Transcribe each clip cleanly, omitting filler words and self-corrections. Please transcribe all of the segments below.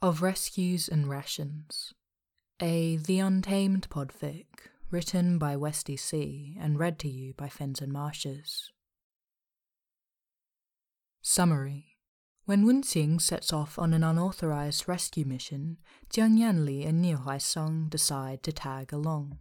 Of Rescues and Rations. A The Untamed podfic, written by Westy C and read to you by Fens and Marshes. Summary. When Wenxing sets off on an unauthorized rescue mission, Jiang Yanli and Niu Huaisong decide to tag along.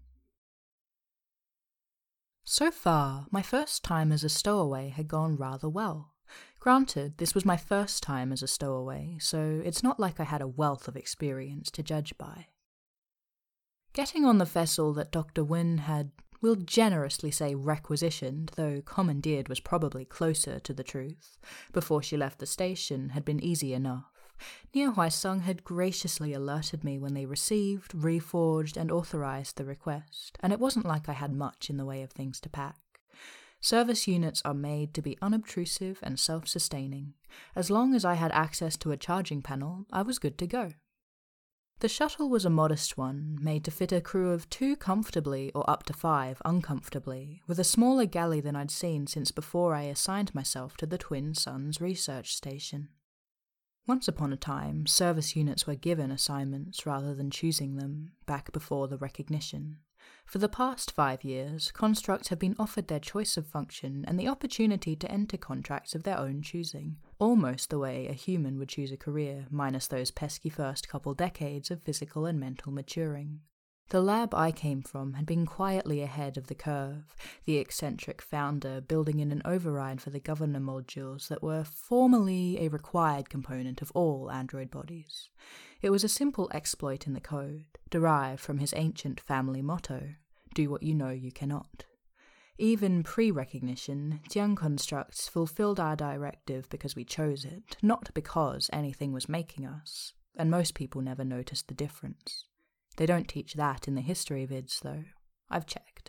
So far, my first time as a stowaway had gone rather well. Granted, this was my first time as a stowaway, so it's not like I had a wealth of experience to judge by. Getting on the vessel that Dr. Wen had, we'll generously say requisitioned, though commandeered was probably closer to the truth, before she left the station had been easy enough. Niu Huaisong had graciously alerted me when they received, reforged, and authorized the request, and it wasn't like I had much in the way of things to pack. Service units are made to be unobtrusive and self-sustaining. As long as I had access to a charging panel, I was good to go. The shuttle was a modest one, made to fit a crew of 2 comfortably or up to 5 uncomfortably, with a smaller galley than I'd seen since before I assigned myself to the Twin Suns research station. Once upon a time, service units were given assignments rather than choosing them, back before the recognition. For the past 5 years, constructs have been offered their choice of function and the opportunity to enter contracts of their own choosing, almost the way a human would choose a career, minus those pesky first couple decades of physical and mental maturing. The lab I came from had been quietly ahead of the curve, the eccentric founder building in an override for the governor modules that were formally a required component of all android bodies. It was a simple exploit in the code, derived from his ancient family motto, "Do what you know you cannot." Even pre-recognition, Jiang constructs fulfilled our directive because we chose it, not because anything was making us, and most people never noticed the difference. They don't teach that in the history vids, though. I've checked.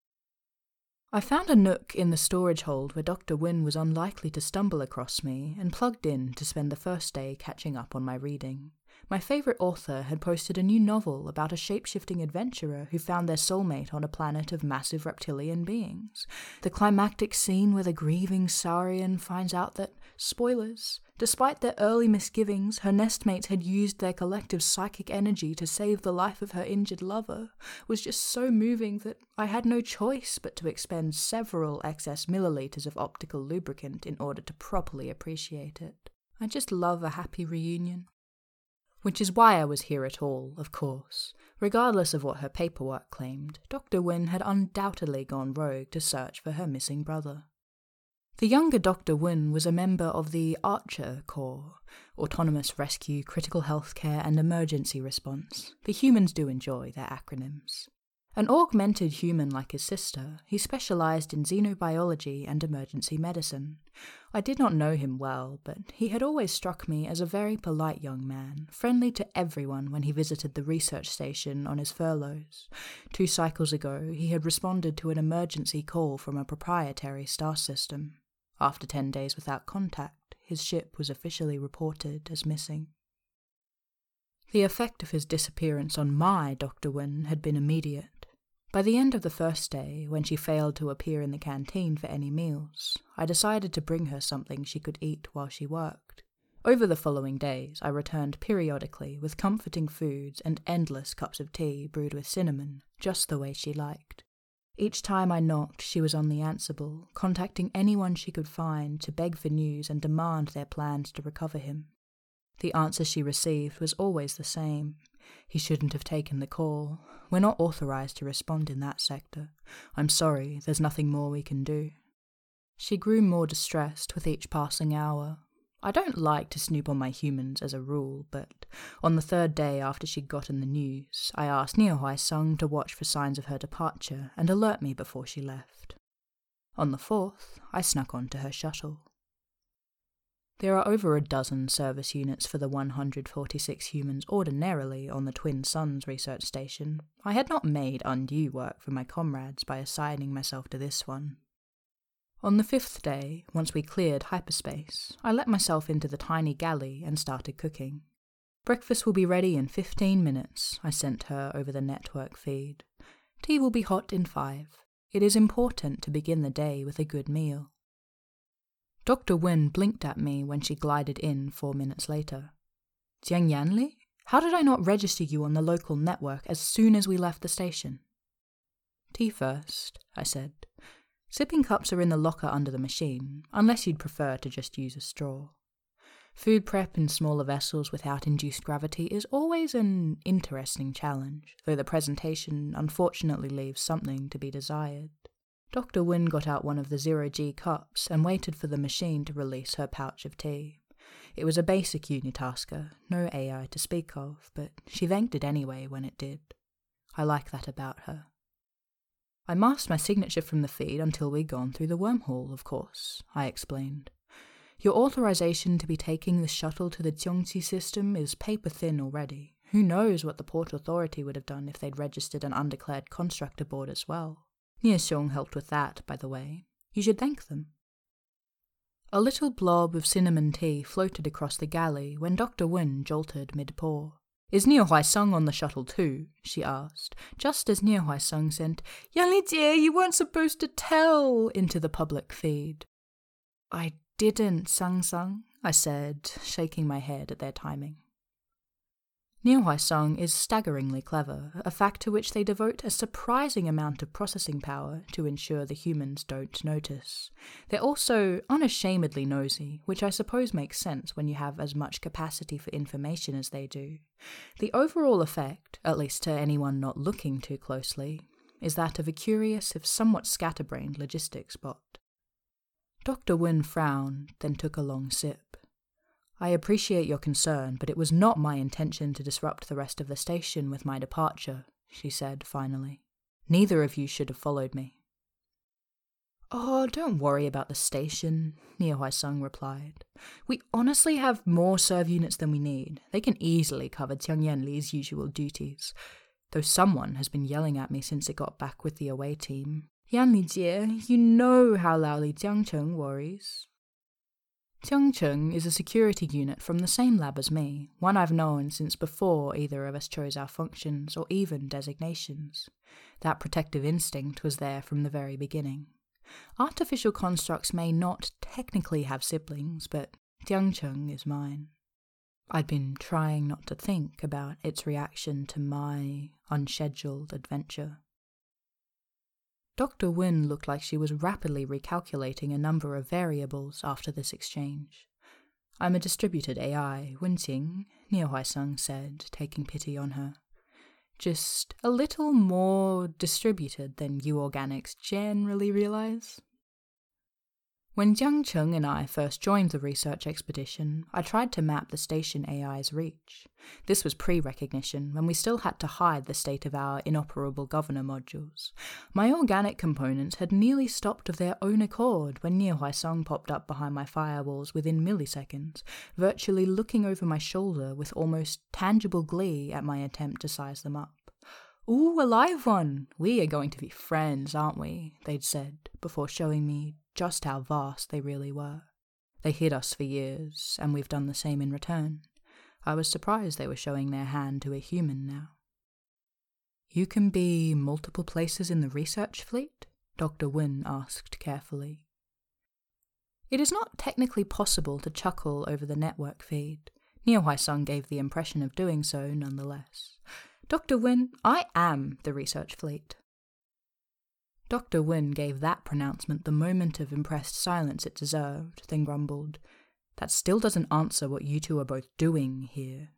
I found a nook in the storage hold where Dr. Wen was unlikely to stumble across me, and plugged in to spend the first day catching up on my reading. My favourite author had posted a new novel about a shape-shifting adventurer who found their soulmate on a planet of massive reptilian beings. The climactic scene where the grieving Saurian finds out that, spoilers, despite their early misgivings, her nestmates had used their collective psychic energy to save the life of her injured lover, was just so moving that I had no choice but to expend several excess milliliters of optical lubricant in order to properly appreciate it. I just love a happy reunion. Which is why I was here at all, of course. Regardless of what her paperwork claimed, Dr. Wen had undoubtedly gone rogue to search for her missing brother. The younger Dr. Wen was a member of the Archer Corps, Autonomous Rescue, Critical Healthcare and Emergency Response. The humans do enjoy their acronyms. An augmented human like his sister, he specialized in xenobiology and emergency medicine. I did not know him well, but he had always struck me as a very polite young man, friendly to everyone when he visited the research station on his furloughs. 2 cycles ago, he had responded to an emergency call from a proprietary star system. After 10 days without contact, his ship was officially reported as missing. The effect of his disappearance on my Dr. Wen had been immediate. By the end of the first day, when she failed to appear in the canteen for any meals, I decided to bring her something she could eat while she worked. Over the following days, I returned periodically with comforting foods and endless cups of tea brewed with cinnamon, just the way she liked. Each time I knocked, she was on the answerable, contacting anyone she could find to beg for news and demand their plans to recover him. The answer she received was always the same. He shouldn't have taken the call. We're not authorized to respond in that sector. I'm sorry, there's nothing more we can do. She grew more distressed with each passing hour. I don't like to snoop on my humans as a rule, but on the 3rd day after she'd gotten the news, I asked Niu Huaisong to watch for signs of her departure and alert me before she left. On the 4th, I snuck onto her shuttle. There are over a dozen service units for the 146 humans ordinarily on the Twin Suns research station. I had not made undue work for my comrades by assigning myself to this one. On the 5th day, once we cleared hyperspace, I let myself into the tiny galley and started cooking. "Breakfast will be ready in 15 minutes, I sent her over the network feed. "Tea will be hot in 5. It is important to begin the day with a good meal." Dr. Wen blinked at me when she glided in 4 minutes later. "Jiang Yanli?" How did I not register you on the local network as soon as we left the station? Tea first, I said. Sipping cups are in the locker under the machine, unless you'd prefer to just use a straw. Food prep in smaller vessels without induced gravity is always an interesting challenge, though the presentation unfortunately leaves something to be desired. Dr. Wynne got out one of the 0G cups and waited for the machine to release her pouch of tea. It was a basic unitasker, no AI to speak of, but she thanked it anyway when it did. I like that about her. I masked my signature from the feed until we'd gone through the wormhole, of course, I explained. Your authorization to be taking the shuttle to the Tiongqi system is paper-thin already. Who knows what the Port Authority would have done if they'd registered an undeclared construct aboard as well. Nie-Xiong helped with that, by the way. You should thank them. A little blob of cinnamon tea floated across the galley when Dr. Wynne jolted mid-pour. Is Nie Huaisang on the shuttle too? She asked, just as Nie Huaisang sent, Yan Li-jie, you weren't supposed to tell, into the public feed. I didn't, Sang-sang, I said, shaking my head at their timing. Nie Huaisang is staggeringly clever, a fact to which they devote a surprising amount of processing power to ensure the humans don't notice. They're also unashamedly nosy, which I suppose makes sense when you have as much capacity for information as they do. The overall effect, at least to anyone not looking too closely, is that of a curious if somewhat scatterbrained logistics bot. Dr. Wynne frowned, then took a long sip. I appreciate your concern, but it was not my intention to disrupt the rest of the station with my departure, she said finally. Neither of you should have followed me. Oh, don't worry about the station, Nie Huaisang replied. We honestly have more serve units than we need. They can easily cover Tianyan Li's usual duties, though someone has been yelling at me since it got back with the away team. Yan Li-jie, you know how loudly Jiangcheng worries. Jiangcheng is a security unit from the same lab as me, one I've known since before either of us chose our functions or even designations. That protective instinct was there from the very beginning. Artificial constructs may not technically have siblings, but Jiangcheng is mine. I'd been trying not to think about its reaction to my unscheduled adventure. Dr. Wynne looked like she was rapidly recalculating a number of variables after this exchange. I'm a distributed AI, Wenqing, Nie Huaisang said, taking pity on her. Just a little more distributed than you organics generally realize. When Jiangcheng and I first joined the research expedition, I tried to map the station AI's reach. This was pre-recognition, when we still had to hide the state of our inoperable governor modules. My organic components had nearly stopped of their own accord when Nie Huaisang popped up behind my firewalls within milliseconds, virtually looking over my shoulder with almost tangible glee at my attempt to size them up. Ooh, a live one! We are going to be friends, aren't we? They'd said, before showing me just how vast they really were. They hid us for years, and we've done the same in return. I was surprised they were showing their hand to a human now. You can be multiple places in the research fleet? Dr. Wynne asked carefully. It is not technically possible to chuckle over the network feed. Nie Huaisang gave the impression of doing so nonetheless. Dr. Wynne, I am the research fleet. Dr. Wynne gave that pronouncement the moment of impressed silence it deserved, then grumbled, That still doesn't answer what you two are both doing here.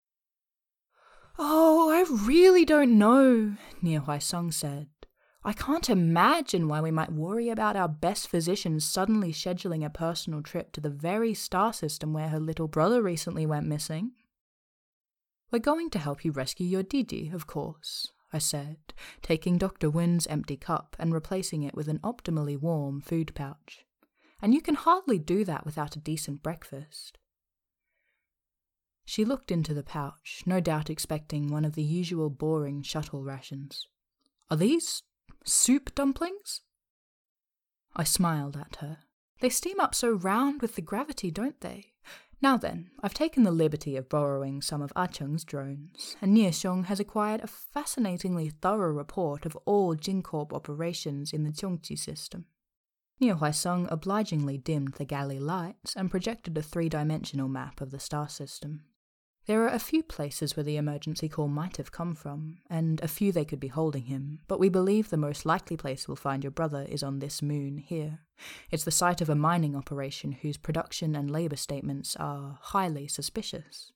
Oh, I really don't know, Nie Huaisang said. I can't imagine why we might worry about our best physician suddenly scheduling a personal trip to the very star system where her little brother recently went missing. We're going to help you rescue your Didi, of course, I said, taking Dr. Wynne's empty cup and replacing it with an optimally warm food pouch. And you can hardly do that without a decent breakfast. She looked into the pouch, no doubt expecting one of the usual boring shuttle rations. Are these soup dumplings? I smiled at her. They steam up so round with the gravity, don't they? Now then, I've taken the liberty of borrowing some of Ah-Cheng's drones, and Nie-Xiong has acquired a fascinatingly thorough report of all Jincorp operations in the Tiongqi system. Nie Huaisang obligingly dimmed the galley lights and projected a 3-dimensional map of the star system. There are a few places where the emergency call might have come from, and a few they could be holding him, but we believe the most likely place we'll find your brother is on this moon here. It's the site of a mining operation whose production and labour statements are highly suspicious.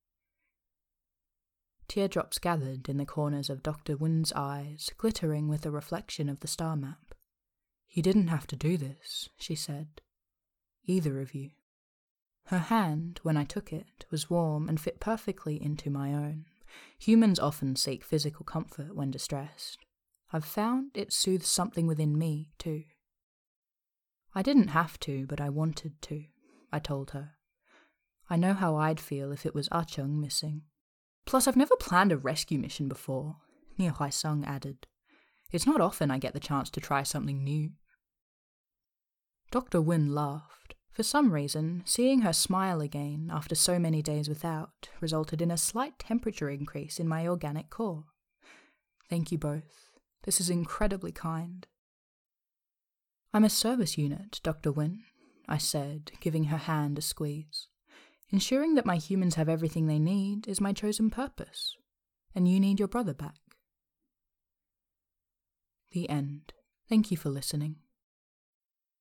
Teardrops gathered in the corners of Dr. Wynne's eyes, glittering with a reflection of the star map. "You didn't have to do this," she said. "Either of you." Her hand, when I took it, was warm and fit perfectly into my own. Humans often seek physical comfort when distressed. I've found it soothes something within me, too. "I didn't have to, but I wanted to," I told her. "I know how I'd feel if it was Ah-Chung missing. Plus, I've never planned a rescue mission before," Nie Huaisang added. "It's not often I get the chance to try something new." Dr. Wynne laughed. For some reason, seeing her smile again after so many days without resulted in a slight temperature increase in my organic core. "Thank you both. This is incredibly kind." "I'm a service unit, Dr. Wynne," I said, giving her hand a squeeze. "Ensuring that my humans have everything they need is my chosen purpose, and you need your brother back." The end. Thank you for listening.